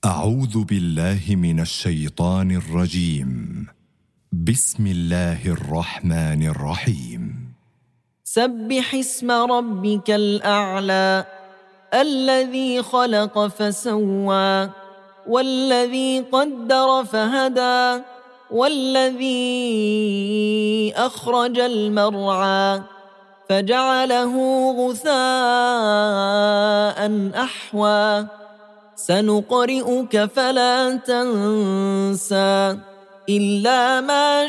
أعوذ بالله من الشيطان الرجيم. بسم الله الرحمن الرحيم. سبح اسم ربك الأعلى الذي خلق فسوى والذي قدر فهدى والذي أخرج المرعى فجعله غثاء أحوى سنقرئك فلا تنسى إلا ما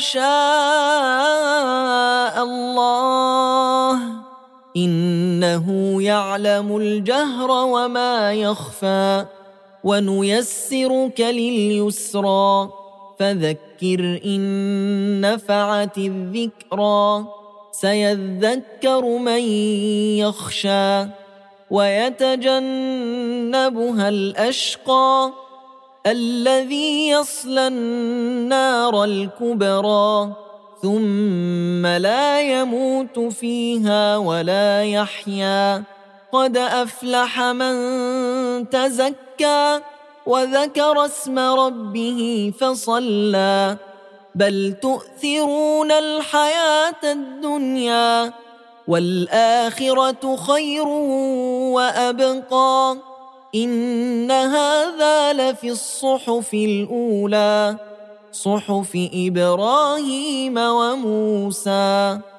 شاء الله إنه يعلم الجهر وما يخفى ونيسرك لليسرى فذكر إن نفعت الذكرى سيذكر من يخشى ويتجنبها الأشقى الذي يصلى النار الكبرى ثم لا يموت فيها ولا يحيا قد أفلح من تزكى وذكر اسم ربه فصلى بل تؤثرون الحياة الدنيا والآخرة خير وأبقى إن هذا لفي الصحف الأولى صحف إبراهيم وموسى.